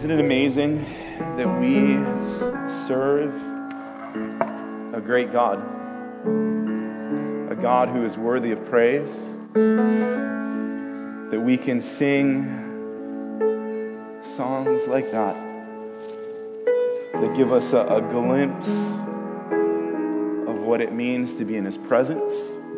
Isn't it amazing that we serve a great God? A God who is worthy of praise, that we can sing songs like that give us a glimpse of what it means to be in His presence.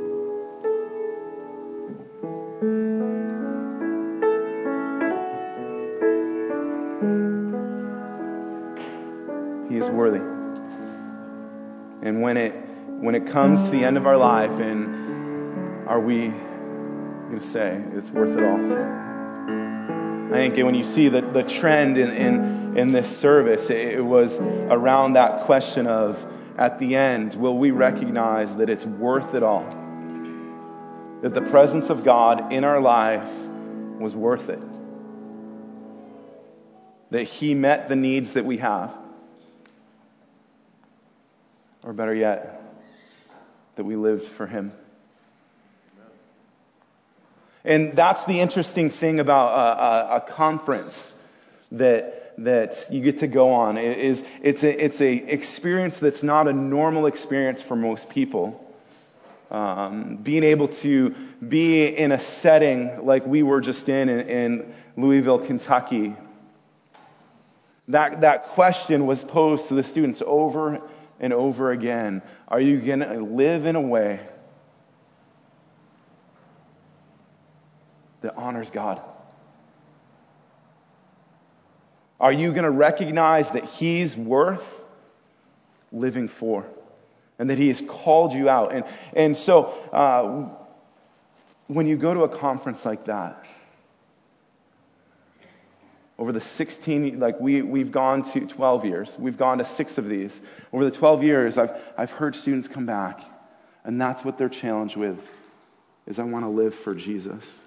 He is worthy. And when it comes to the end of our life, and are we going to say it's worth it all? I think when you see the trend in this service, it was around that question of, at the end, will we recognize that it's worth it all? That the presence of God in our life was worth it. That He met the needs that we have. Or better yet, that we lived for Him. And that's the interesting thing about a conference that you get to go on. It's a experience that's not a normal experience for most people. Being able to be in a setting like we were just in Louisville, Kentucky. That question was posed to the students over and over again. Are you going to live in a way that honors God? Are you going to recognize that He's worth living for? And that He has called you out? And so, when you go to a conference like that, over the 16, we've gone to 12 years. We've gone to 6 of these. Over the 12 years, I've heard students come back, and that's what they're challenged with, is I want to live for Jesus.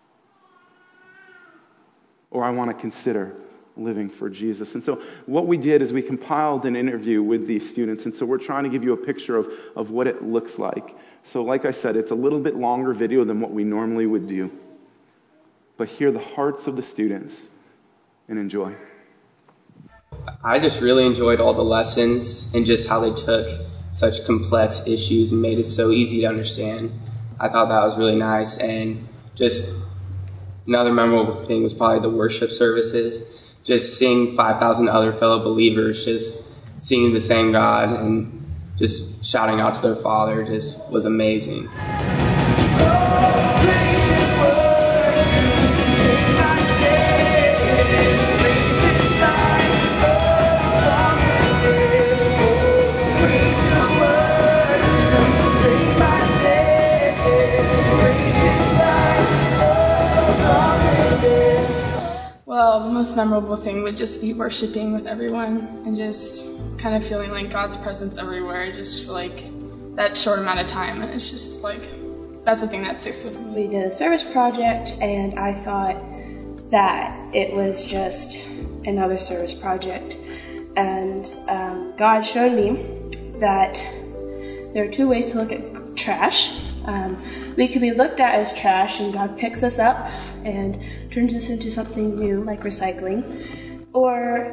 Or I want to consider living for Jesus. And so what we did is we compiled an interview with these students. And so we're trying to give you a picture of what it looks like. So like I said, it's a little bit longer video than what we normally would do. But hear the hearts of the students and enjoy. I just really enjoyed all the lessons and just how they took such complex issues and made it so easy to understand. I thought that was really nice. And just another memorable thing was probably the worship services. Just seeing 5,000 other fellow believers just singing the same God and just shouting out to their Father just was amazing. Well, the most memorable thing would just be worshiping with everyone and just kind of feeling like God's presence everywhere, just for that short amount of time. And it's just that's the thing that sticks with me. We did a service project, and I thought that it was just another service project. And God showed me that there are 2 ways to look at trash. We could be looked at as trash, and God picks us up and turns us into something new, like recycling. Or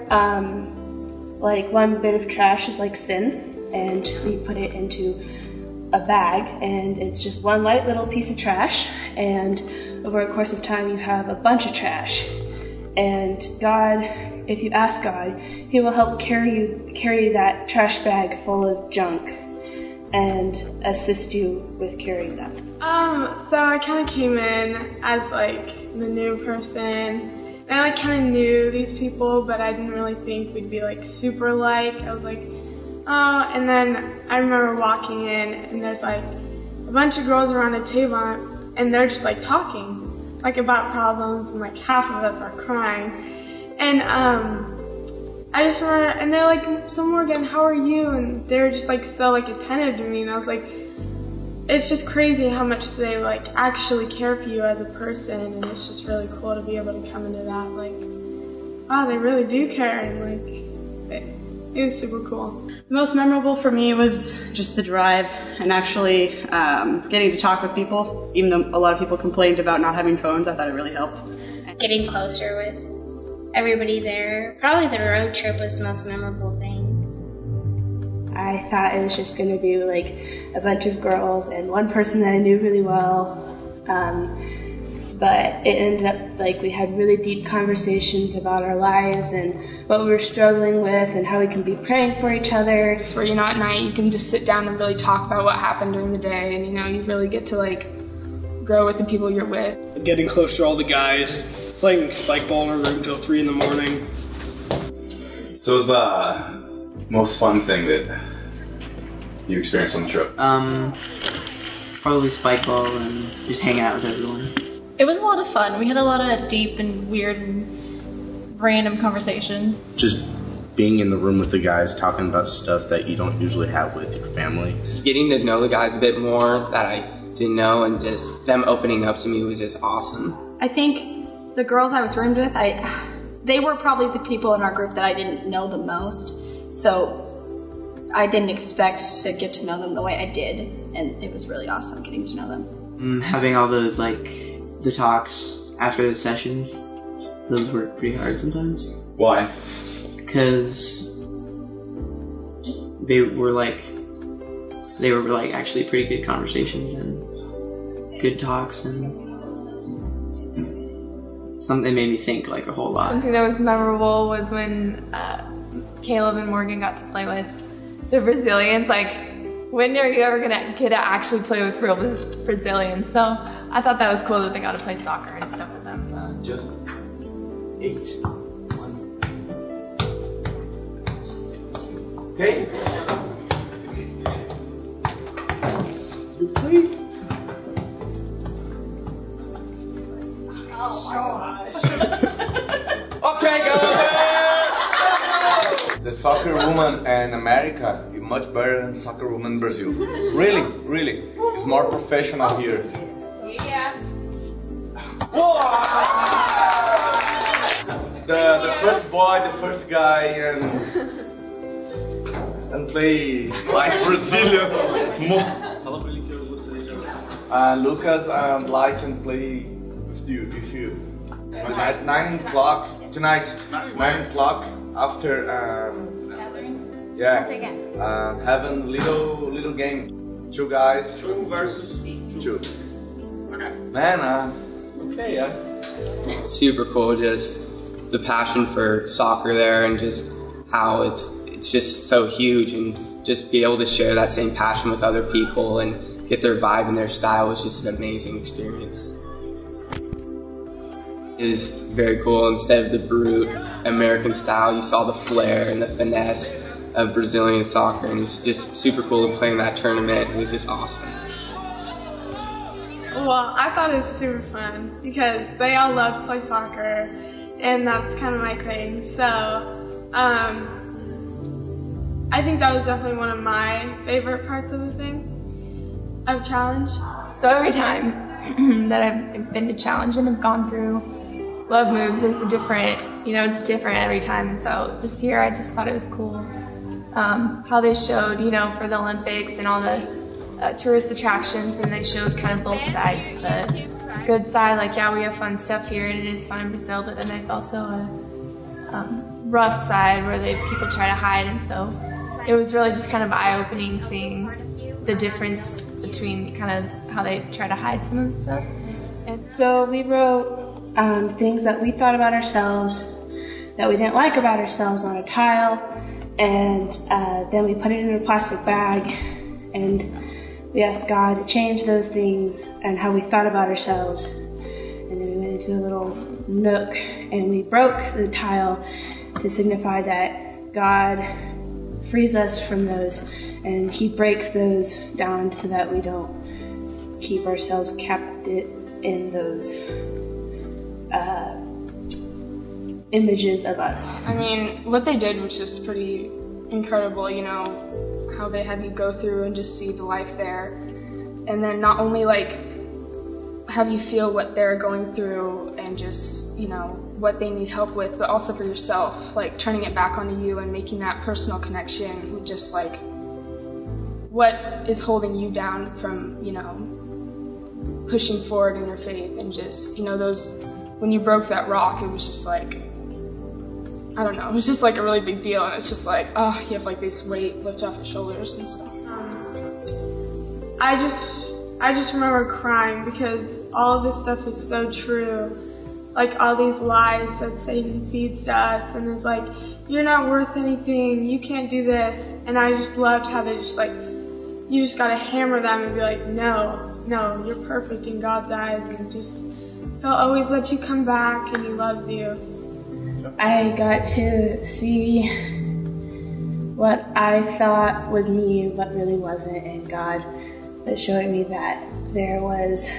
one bit of trash is like sin, and we put it into a bag, and it's just one light little piece of trash, and over a course of time you have a bunch of trash. And God, if you ask God, He will help carry that trash bag full of junk and assist you with carrying that. So I kind of came in as the new person, and I kind of knew these people, but I didn't really think we'd be super alike. I was oh, and then I remember walking in, and there's a bunch of girls around a table, and they're just talking about problems, and half of us are crying. And I just remember, and they're so Morgan, how are you? And they're just so attentive to me, and I was it's just crazy how much they actually care for you as a person, and it's just really cool to be able to come into that wow, they really do care, and it was super cool. The most memorable for me was just the drive and actually getting to talk with people. Even though a lot of people complained about not having phones, I thought it really helped. Getting closer with everybody there. Probably the road trip was the most memorable thing. I thought it was just going to be like a bunch of girls and one person that I knew really well. But it ended up like we had really deep conversations about our lives and what we were struggling with and how we can be praying for each other. It's where, at night you can just sit down and really talk about what happened during the day, and, you really get to, grow with the people you're with. Getting close to all the guys, playing spike ball in our room till 3 in the morning. So what was the most fun thing that you experienced on the trip? Probably spike ball and just hang out with everyone. It was a lot of fun. We had a lot of deep and weird and random conversations. Just being in the room with the guys, talking about stuff that you don't usually have with your family. Getting to know the guys a bit more that I didn't know, and just them opening up to me was just awesome. I think the girls I was roomed with, they were probably the people in our group that I didn't know the most. So I didn't expect to get to know them the way I did, and it was really awesome getting to know them. Having all those the talks after the sessions, those were pretty hard sometimes. Why? Because they were actually pretty good conversations and good talks, and something made me think a whole lot. Something that was memorable was when Caleb and Morgan got to play with the Brazilians. When are you ever gonna get to actually play with real Brazilians? So I thought that was cool that they got to play soccer and stuff with them. So. Just 8. 1. Okay. You play. Okay, go. The soccer woman in America is much better than soccer woman in Brazil. Really, really. It's more professional here. Yeah. The first boy, the first guy, and play like Brazilian. Lucas, I'd like to play with you. At 9 o'clock tonight. 9 o'clock after having little game. 2 guys. 2 versus 2. Okay. Man, Super cool, just the passion for soccer there, and just how it's just so huge, and just be able to share that same passion with other people and get their vibe and their style was just an amazing experience. It was very cool. Instead of the brute American style, you saw the flair and the finesse of Brazilian soccer, and it's just super cool to play in that tournament. It was just awesome. Well, I thought it was super fun because they all love to play soccer, and that's kind of my thing. So, I think that was definitely one of my favorite parts of the thing, of Challenge. So every time that I've been to Challenge and have gone through Love Moves, there's a different, it's different every time. And so this year I just thought it was cool how they showed, for the Olympics and all the tourist attractions, and they showed kind of both sides. The good side, we have fun stuff here and it is fun in Brazil, but then there's also a rough side where people try to hide, and so it was really just kind of eye-opening seeing the difference between kind of how they try to hide some of the stuff. And so we wrote things that we thought about ourselves, that we didn't like about ourselves on a tile, and then we put it in a plastic bag, and we asked God to change those things and how we thought about ourselves. And then we went into a little nook and we broke the tile to signify that God frees us from those, and He breaks those down so that we don't keep ourselves captive in those images of us. I mean, what they did was just pretty incredible, how they had you go through and just see the life there. And then not only have you feel what they're going through and just, what they need help with, but also for yourself, turning it back onto you and making that personal connection with just what is holding you down from, pushing forward in your faith, and just, those, when you broke that rock, it was just I don't know, it was just like a really big deal, and it's just like, oh, you have like this weight lift off your shoulders and stuff. I just remember crying because all of this stuff is so true. Like all these lies that Satan feeds to us and is like, you're not worth anything, you can't do this. And I just loved how they just like, you just gotta hammer them and be like, no, you're perfect in God's eyes, and just, He'll always let you come back and He loves you. I got to see what I thought was me, but really wasn't, and God was showing me that there was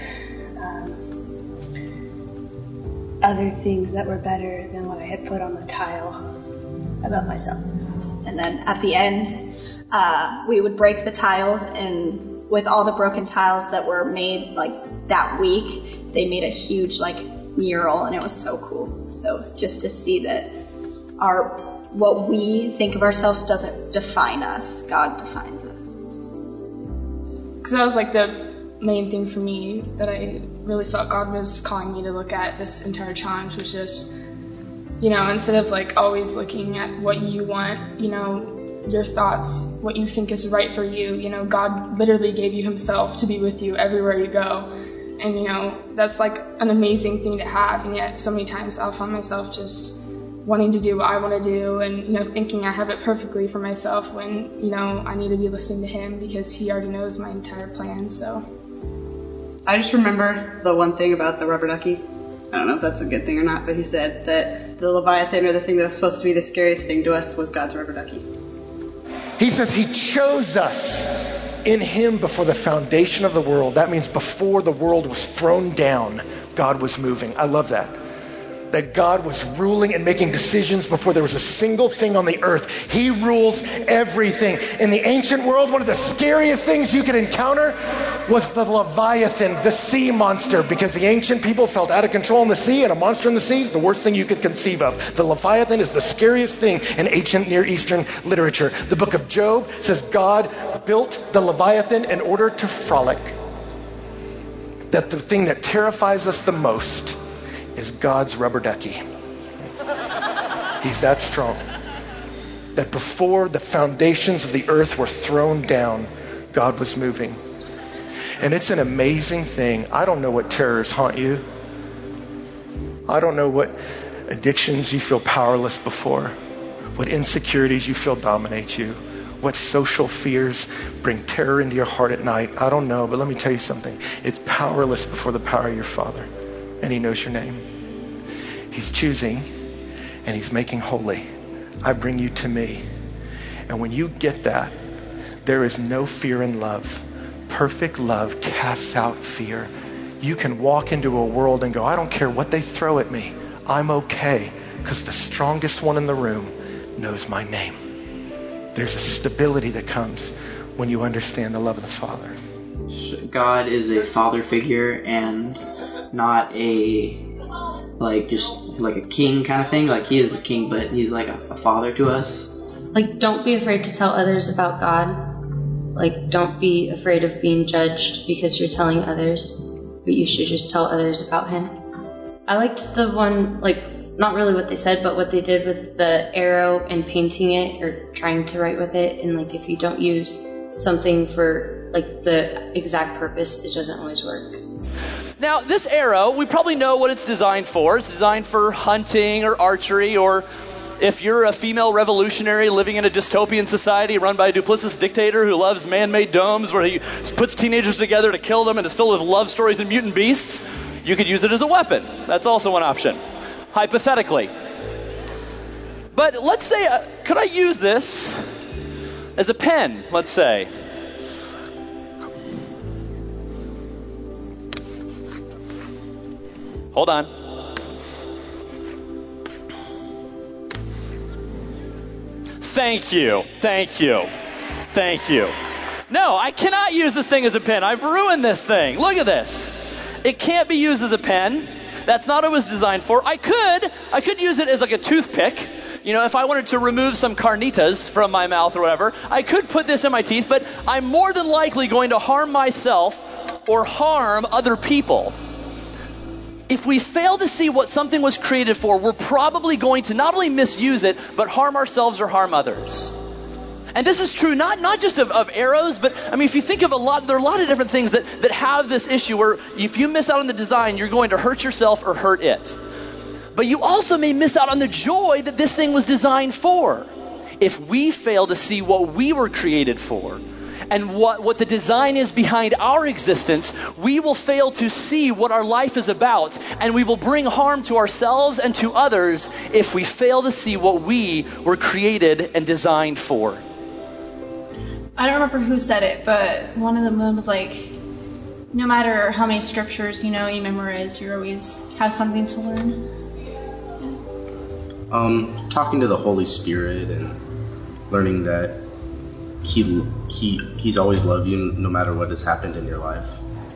other things that were better than what I had put on the tile about myself. And then at the end, we would break the tiles, and with all the broken tiles that were made like that week, they made a huge like mural, and it was so cool. So just to see that what we think of ourselves doesn't define us, God defines us. Because that was like the main thing for me that I really felt God was calling me to look at this entire challenge, was just, instead of like always looking at what you want, your thoughts, what you think is right for you, God literally gave you Himself to be with you everywhere you go. And, that's like an amazing thing to have. And yet so many times I'll find myself just wanting to do what I want to do and, thinking I have it perfectly for myself when, I need to be listening to Him because He already knows my entire plan. So I just remember the one thing about the rubber ducky. I don't know if that's a good thing or not, but he said that the Leviathan, or the thing that was supposed to be the scariest thing to us, was God's rubber ducky. He says He chose us in Him before the foundation of the world. That means before the world was thrown down, God was moving. I love that. That God was ruling and making decisions before there was a single thing on the earth. He rules everything. In the ancient world, one of the scariest things you could encounter was the Leviathan, the sea monster, because the ancient people felt out of control in the sea, and a monster in the sea is the worst thing you could conceive of. The Leviathan is the scariest thing in ancient Near Eastern literature. The book of Job says God built the Leviathan in order to frolic. That the thing that terrifies us the most is God's rubber ducky. He's that strong. That before the foundations of the earth were thrown down, God was moving. And it's an amazing thing. I don't know what terrors haunt you. I don't know what addictions you feel powerless before, what insecurities you feel dominate you, what social fears bring terror into your heart at night. I don't know, but let me tell you something. It's powerless before the power of your Father. And He knows your name. He's choosing and He's making holy. I bring you to me. And when you get that, there is no fear in love. Perfect love casts out fear. You can walk into a world and go, I don't care what they throw at me. I'm okay, because the strongest one in the room knows my name. There's a stability that comes when you understand the love of the Father. God is a father figure and not a just like a king kind of thing. Like He is the king, but He's like a father to us. Like, don't be afraid to tell others about God. Like, don't be afraid of being judged because you're telling others, but you should just tell others about Him. I liked the one, not really what they said, but what they did with the arrow and painting it or trying to write with it. And if you don't use something for the exact purpose, it doesn't always work. Now, this arrow, we probably know what it's designed for. It's designed for hunting or archery, or if you're a female revolutionary living in a dystopian society run by a duplicitous dictator who loves man-made domes where he puts teenagers together to kill them and is filled with love stories and mutant beasts, you could use it as a weapon. That's also an option, hypothetically. But let's say, could I use this as a pen, let's say? Hold on. Thank you. No, I cannot use this thing as a pen. I've ruined this thing. Look at this. It can't be used as a pen. That's not what it was designed for. I could use it as a toothpick. If I wanted to remove some carnitas from my mouth or whatever, I could put this in my teeth, but I'm more than likely going to harm myself or harm other people. if we fail to see what something was created for, we're probably going to not only misuse it, but harm ourselves or harm others. And this is true not just of arrows, but I mean, if you think of there are a lot of different things that have this issue where if you miss out on the design, you're going to hurt yourself or hurt it. But you also may miss out on the joy that this thing was designed for. If we fail to see what we were created for and what the design is behind our existence, we will fail to see what our life is about, and we will bring harm to ourselves and to others if we fail to see what we were created and designed for. I don't remember who said it, but one of them was like, no matter how many scriptures you memorize, you always have something to learn. Talking to the Holy Spirit and learning that He's always loved you no matter what has happened in your life.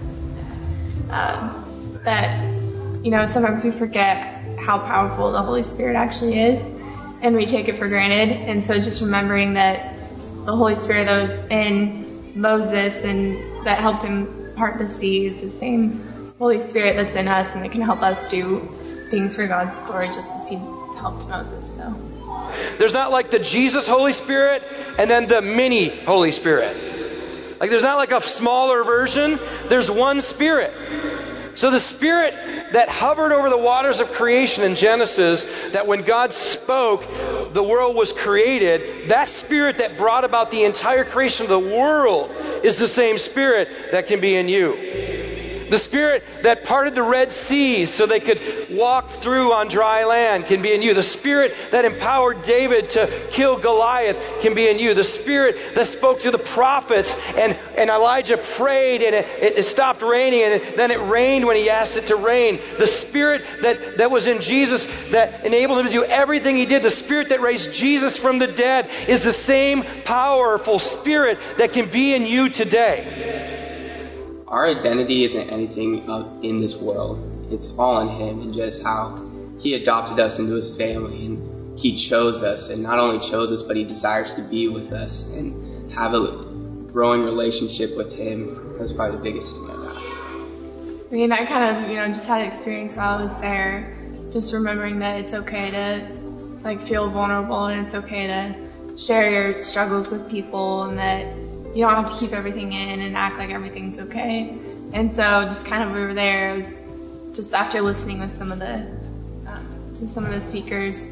That, sometimes we forget how powerful the Holy Spirit actually is, and we take it for granted. And so just remembering that the Holy Spirit that was in Moses and that helped him part the sea is the same Holy Spirit that's in us, and that can help us do things for God's glory just as He helped Moses. So there's not like the Jesus Holy Spirit and then the mini Holy Spirit. Like there's not like a smaller version. There's one Spirit. So the Spirit that hovered over the waters of creation in Genesis, that when God spoke, the world was created, that Spirit that brought about the entire creation of the world is the same Spirit that can be in you. The Spirit that parted the Red Sea so they could walk through on dry land can be in you. The Spirit that empowered David to kill Goliath can be in you. The Spirit that spoke to the prophets and Elijah prayed and it stopped raining, and then it rained when he asked it to rain. The Spirit that was in Jesus that enabled him to do everything he did. The Spirit that raised Jesus from the dead is the same powerful Spirit that can be in you today. Our identity isn't anything in this world. It's all in Him, and just how He adopted us into His family, and He chose us, and not only chose us, but He desires to be with us and have a growing relationship with Him. That's probably the biggest thing about it. I mean, I kind of, just had an experience while I was there, just remembering that it's okay to, feel vulnerable, and it's okay to share your struggles with people, and that you don't have to keep everything in and act like everything's okay. And so just kind of we were there. It was just after listening with some of the speakers,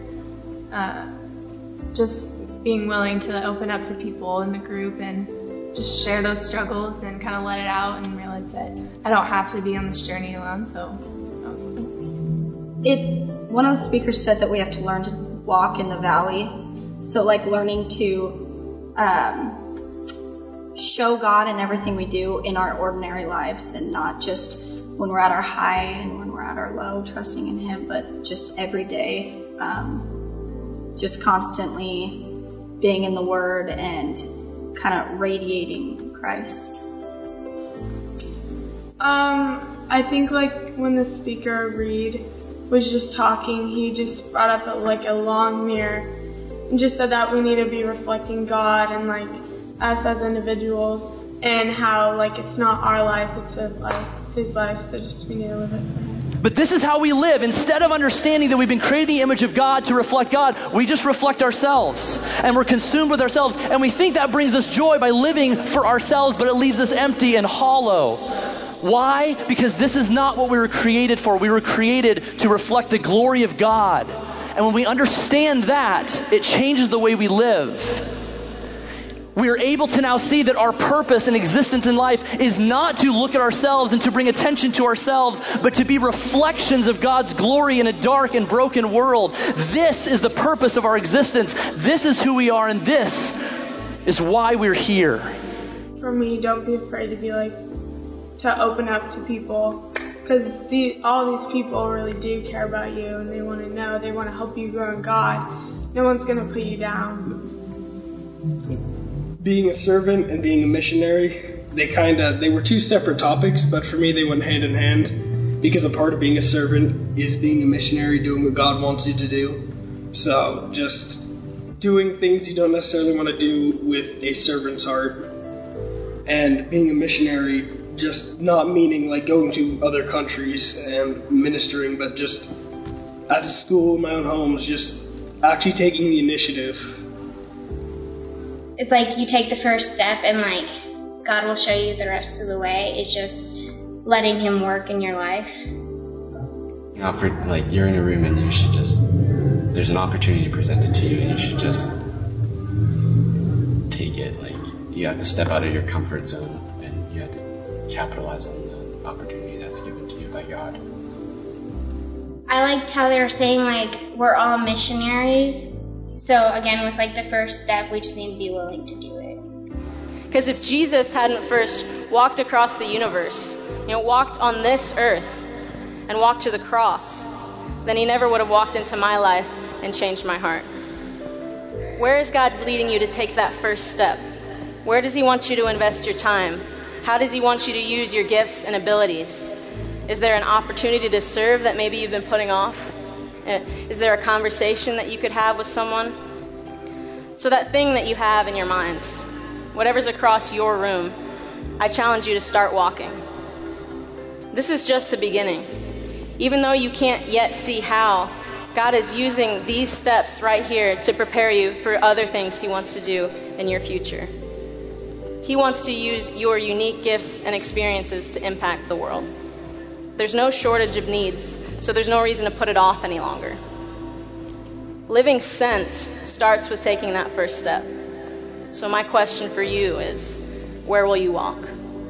just being willing to open up to people in the group and just share those struggles and kind of let it out and realize that I don't have to be on this journey alone. So that was cool. One of the speakers said that we have to learn to walk in the valley. So learning to show God in everything we do in our ordinary lives, and not just when we're at our high and when we're at our low, trusting in Him, but just every day, just constantly being in the Word and kind of radiating Christ. I think when the speaker Reed was just talking, he just brought up a long mirror and just said that we need to be reflecting God and us as individuals, and how it's not our life, it's His life, so just we need to live it for Him. But this is how we live. Instead of understanding that we've been created in the image of God to reflect God, we just reflect ourselves, and we're consumed with ourselves, and we think that brings us joy by living for ourselves, but it leaves us empty and hollow. Why? Because this is not what we were created for. We were created to reflect the glory of God. And when we understand that, it changes the way we live. We are able to now see that our purpose and existence in life is not to look at ourselves and to bring attention to ourselves, but to be reflections of God's glory in a dark and broken world. This is the purpose of our existence. This is who we are, and this is why we're here. For me, don't be afraid to to open up to people, because all these people really do care about you, and they want to know, they want to help you grow in God. No one's going to put you down. Being a servant and being a missionary, they were two separate topics, but for me they went hand in hand, because a part of being a servant is being a missionary, doing what God wants you to do. So just doing things you don't necessarily want to do with a servant's heart, and being a missionary, just not meaning like going to other countries and ministering, but just at the school, in my own homes, just actually taking the initiative. It's like you take the first step and like God will show you the rest of the way. It's just letting Him work in your life. You know, for, like, you're in a room and you should just, there's an opportunity presented to you and you should just take it. Like, you have to step out of your comfort zone and you have to capitalize on the opportunity that's given to you by God. I liked how they were saying, like, we're all missionaries. So, again, with, like, the first step, we just need to be willing to do it. Because if Jesus hadn't first walked across the universe, walked on this earth and walked to the cross, then He never would have walked into my life and changed my heart. Where is God leading you to take that first step? Where does He want you to invest your time? How does He want you to use your gifts and abilities? Is there an opportunity to serve that maybe you've been putting off? Is there a conversation that you could have with someone? So that thing that you have in your mind, whatever's across your room, I challenge you to start walking. This is just the beginning. Even though you can't yet see how, God is using these steps right here to prepare you for other things He wants to do in your future. He wants to use your unique gifts and experiences to impact the world. There's no shortage of needs, so there's no reason to put it off any longer. Living sent starts with taking that first step. So my question for you is, where will you walk?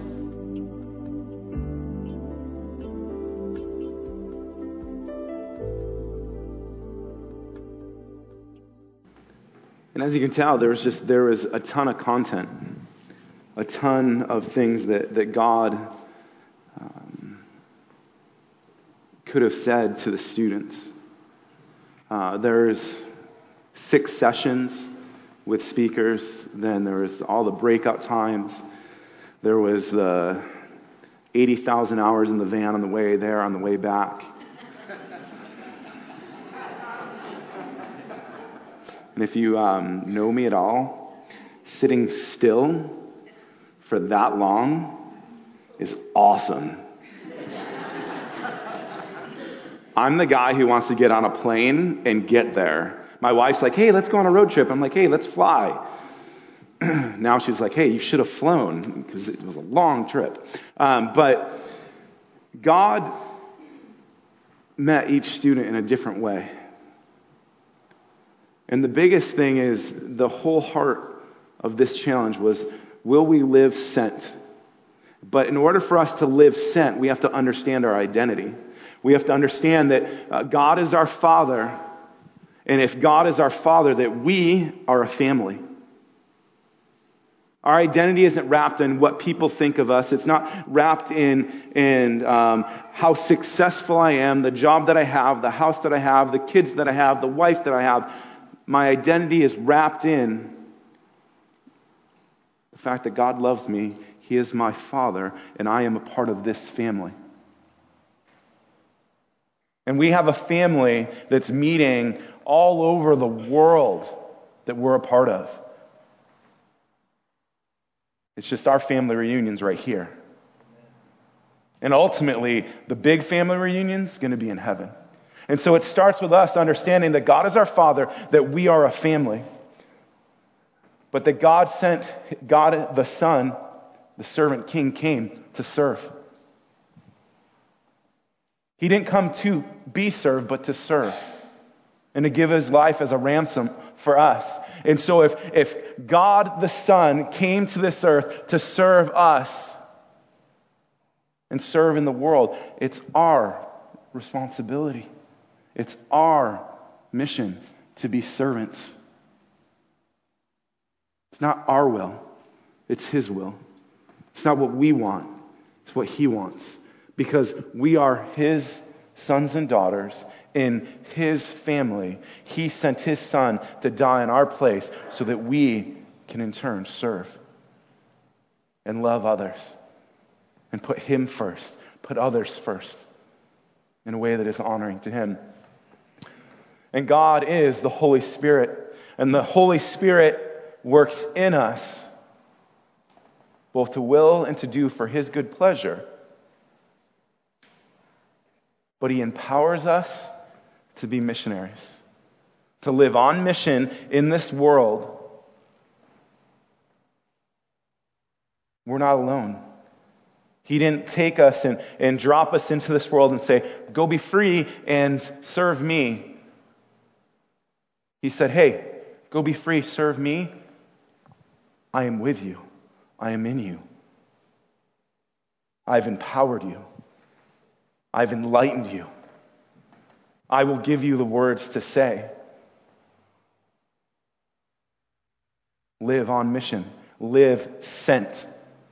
And as you can tell, there was a ton of content, a ton of things that God could have said to the students. There's 6 sessions with speakers. Then there was all the breakout times. There was the 80,000 hours in the van on the way there, on the way back. And if you know me at all, sitting still for that long is awesome. I'm the guy who wants to get on a plane and get there. My wife's like, hey, let's go on a road trip. I'm like, hey, let's fly. Now she's like, hey, you should have flown, because it was a long trip. But God met each student in a different way. And the biggest thing is, the whole heart of this challenge was, will we live sent? But in order for us to live sent, we have to understand our identity. We have to understand that God is our Father, and if God is our Father, that we are a family. Our identity isn't wrapped in what people think of us. It's not wrapped in how successful I am, the job that I have, the house that I have, the kids that I have, the wife that I have. My identity is wrapped in the fact that God loves me, He is my Father, and I am a part of this family. And we have a family that's meeting all over the world that we're a part of. It's just our family reunions right here. And ultimately, the big family reunion's going to be in heaven. And so it starts with us understanding that God is our Father, that we are a family. But that God sent God the Son, the servant king, came to serve. He didn't come to be served, but to serve. And to give His life as a ransom for us. And so if God the Son came to this earth to serve us and serve in the world, it's our responsibility. It's our mission to be servants. It's not our will. It's His will. It's not what we want. It's what He wants. Because we are His sons and daughters in His family. He sent His Son to die in our place so that we can in turn serve and love others and put Him first, put others first in a way that is honoring to Him. And God is the Holy Spirit, and the Holy Spirit works in us both to will and to do for his good pleasure. But he empowers us to be missionaries, to live on mission in this world. We're not alone. He didn't take us and drop us into this world and say, go be free and serve me. He said, hey, go be free, serve me. I am with you. I am in you. I've empowered you. I've enlightened you. I will give you the words to say. Live on mission. Live sent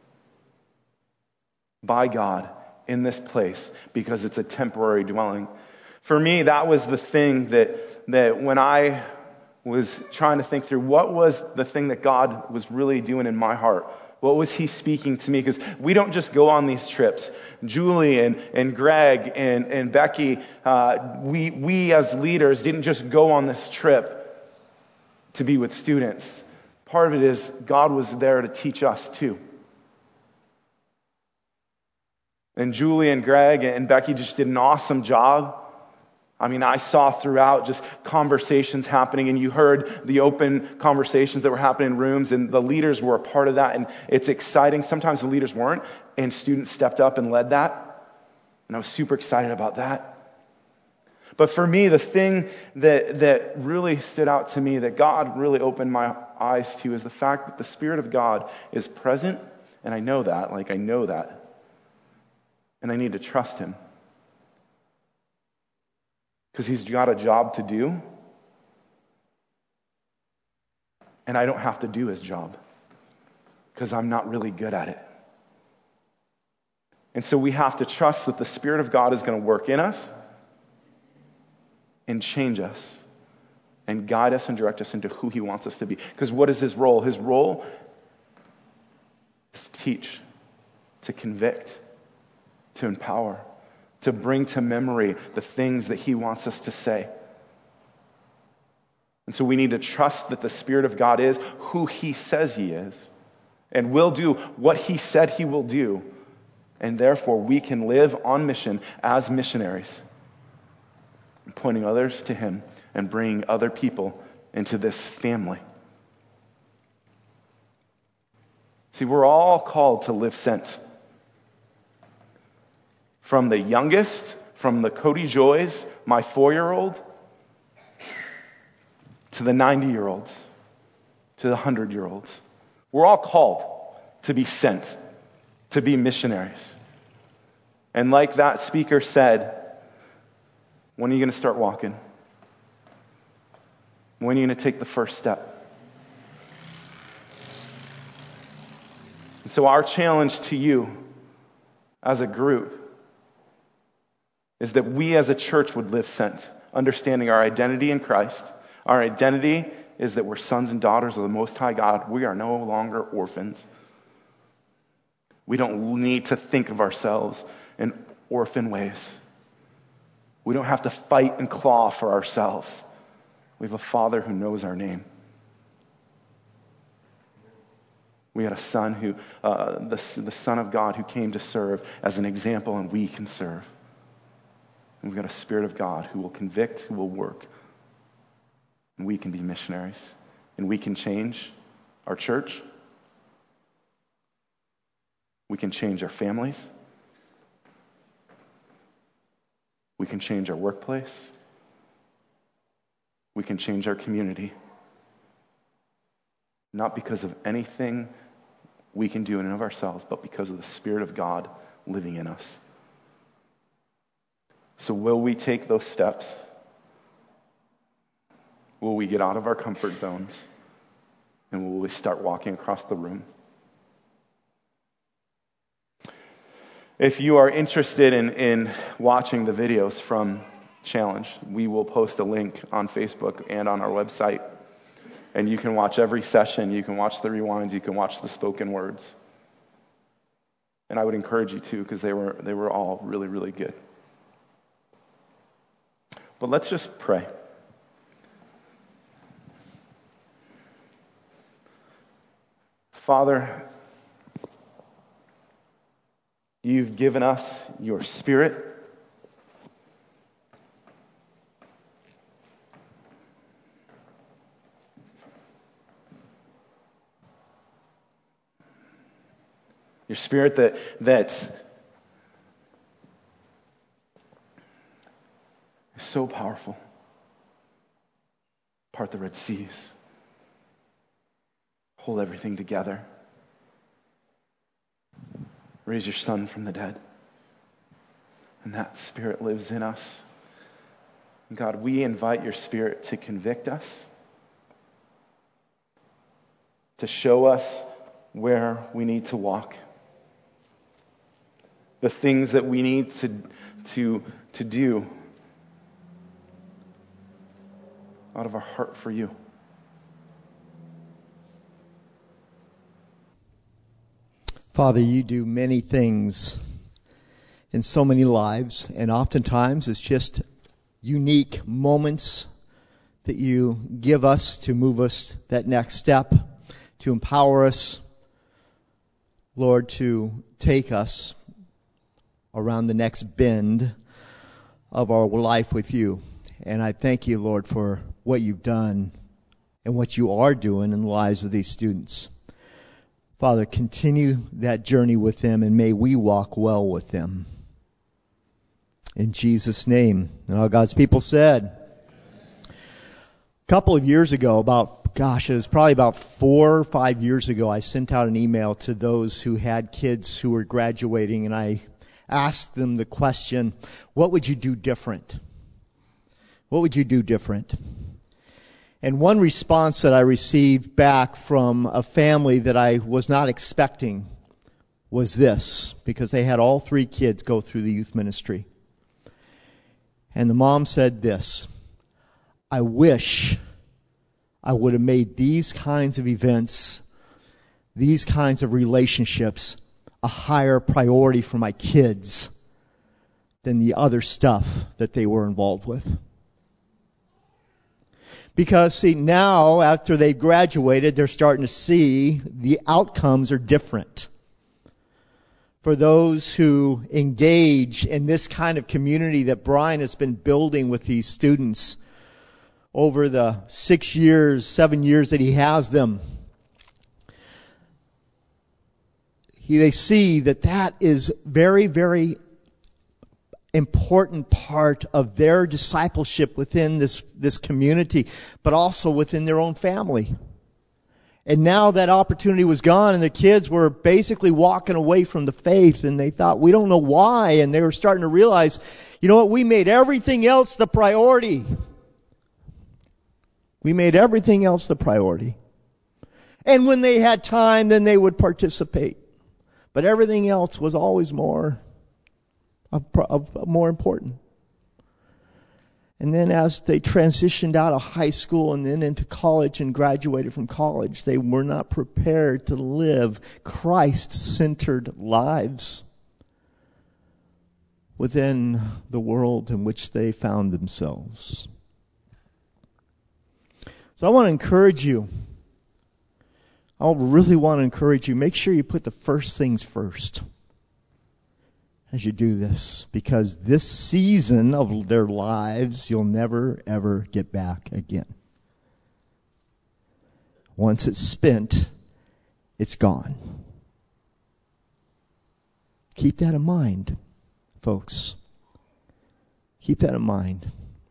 by God in this place because it's a temporary dwelling. For me, that was the thing that when I was trying to think through what was the thing that God was really doing in my heart. What was he speaking to me? Because we don't just go on these trips. Julie and Greg and Becky, we as leaders didn't just go on this trip to be with students. Part of it is God was there to teach us too. And Julie and Greg and Becky just did an awesome job. I mean, I saw throughout just conversations happening, and you heard the open conversations that were happening in rooms, and the leaders were a part of that, and it's exciting. Sometimes the leaders weren't, and students stepped up and led that, and I was super excited about that. But for me, the thing that really stood out to me, that God really opened my eyes to, is the fact that the Spirit of God is present, and I know that, and I need to trust him. Because he's got a job to do, and I don't have to do his job because I'm not really good at it. And so we have to trust that the Spirit of God is going to work in us and change us and guide us and direct us into who he wants us to be. Because what is his role? His role is to teach, to convict, to empower, to bring to memory the things that he wants us to say. And so we need to trust that the Spirit of God is who he says he is and will do what he said he will do. And therefore we can live on mission as missionaries, pointing others to him and bringing other people into this family. See, we're all called to live sent. From the youngest, from the Cody Joys, my 4-year-old, to the 90-year-olds, to the 100-year-olds. We're all called to be sent, to be missionaries. And like that speaker said, when are you going to start walking? When are you going to take the first step? And so our challenge to you as a group is that we as a church would live sent, understanding our identity in Christ. Our identity is that we're sons and daughters of the Most High God. We are no longer orphans. We don't need to think of ourselves in orphan ways. We don't have to fight and claw for ourselves. We have a Father who knows our name. We had a Son who, the Son of God who came to serve as an example, and we can serve. And we've got a Spirit of God who will convict, who will work. And we can be missionaries. And we can change our church. We can change our families. We can change our workplace. We can change our community. Not because of anything we can do in and of ourselves, but because of the Spirit of God living in us. So will we take those steps? Will we get out of our comfort zones? And will we start walking across the room? If you are interested in watching the videos from Challenge, we will post a link on Facebook and on our website. And you can watch every session. You can watch the rewinds. You can watch the spoken words. And I would encourage you to, because they were all really, really good. But let's just pray. Father, You've given us your Spirit. Your Spirit that's so powerful. Part the Red Seas. Hold everything together. Raise your Son from the dead. And that Spirit lives in us. God, we invite your Spirit to convict us, to show us where we need to walk, the things that we need to do out of our heart for you. Father, you do many things in so many lives, and oftentimes it's just unique moments that you give us to move us that next step, to empower us, Lord, to take us around the next bend of our life with you. And I thank you, Lord, for what you've done and what you are doing in the lives of these students. Father, continue that journey with them, and may we walk well with them. In Jesus' name. And all God's people said. A couple of years ago, it was probably about 4 or 5 years ago, I sent out an email to those who had kids who were graduating, and I asked them the question, what would you do different? What would you do different? And one response that I received back from a family that I was not expecting was this, because they had all 3 kids go through the youth ministry. And the mom said this, I wish I would have made these kinds of events, these kinds of relationships, a higher priority for my kids than the other stuff that they were involved with. Because, see, now, after they've graduated, they're starting to see the outcomes are different. For those who engage in this kind of community that Brian has been building with these students over the 7 years that he has them, they see that is very, very important part of their discipleship within this community, but also within their own family. And now that opportunity was gone, and the kids were basically walking away from the faith, and they thought, we don't know why, and they were starting to realize, you know what, we made everything else the priority. We made everything else the priority. And when they had time, then they would participate. But everything else was always more important. And then as they transitioned out of high school and then into college and graduated from college, they were not prepared to live Christ-centered lives within the world in which they found themselves. So I want to encourage you. I really want to encourage you. Make sure you put the first things first as you do this, because this season of their lives you'll never ever get back again. Once it's spent, it's gone. Keep that in mind, folks. Keep that in mind.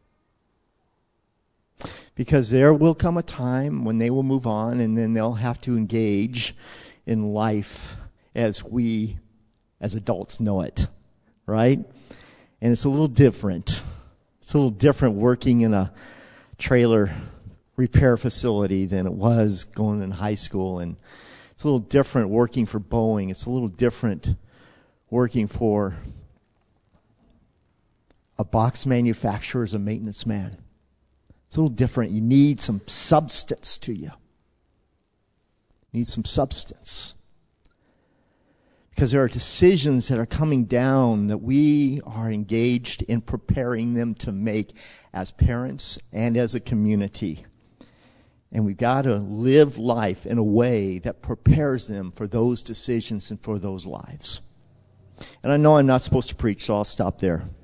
Because there will come a time when they will move on, and then they'll have to engage in life as we as adults know it, right? And it's a little different. It's a little different working in a trailer repair facility than it was going in high school. And it's a little different working for Boeing. It's a little different working for a box manufacturer as a maintenance man. It's a little different. You need some substance to you. You need some substance. Because there are decisions that are coming down that we are engaged in preparing them to make as parents and as a community. And we've got to live life in a way that prepares them for those decisions and for those lives. And I know I'm not supposed to preach, so I'll stop there.